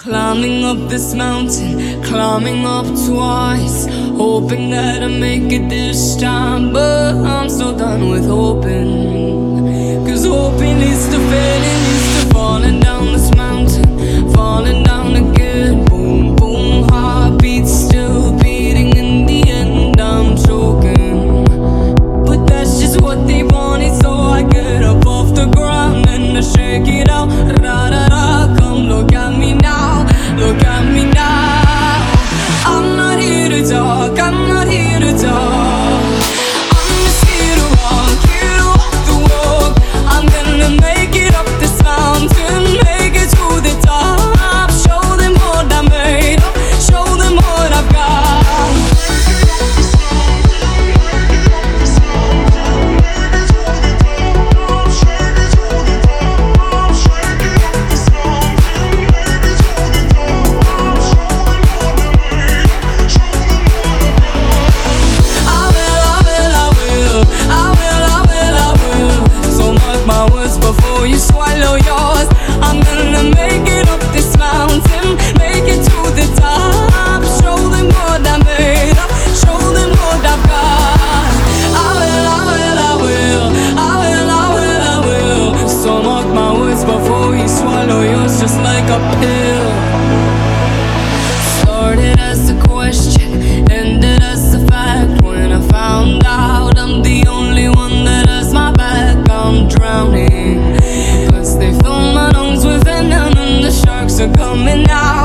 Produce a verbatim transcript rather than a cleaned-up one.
Climbing up this mountain, climbing up twice, hoping that I make it this time, but I'm so done with hoping. Cause hoping leads to failing, leads to falling down this mountain, falling down again. Boom, boom, heartbeats still beating, in the end I'm choking. But that's just what they wanted, so I get up off the ground and I shake it out. Ra ra ra, come look at me now. Look at me now. I'm not here to talk, I'm not here to talk. I'm just here to walk, here to walk the walk. I'm gonna make it up this mountain, make it to the top. Show them what I made of, show them what I've got. Before you swallow yours, I'm gonna make it up this mountain, make it to the top. Show them what I made of, show them what I've got. I will, I will, I will, I will, I will, I will. So mark my words before you swallow yours, just like a pill. Started as a question, ended as a fact. When I found out I'm the only one that has my back, I'm drowning. They fill my lungs with venom and the sharks are coming out.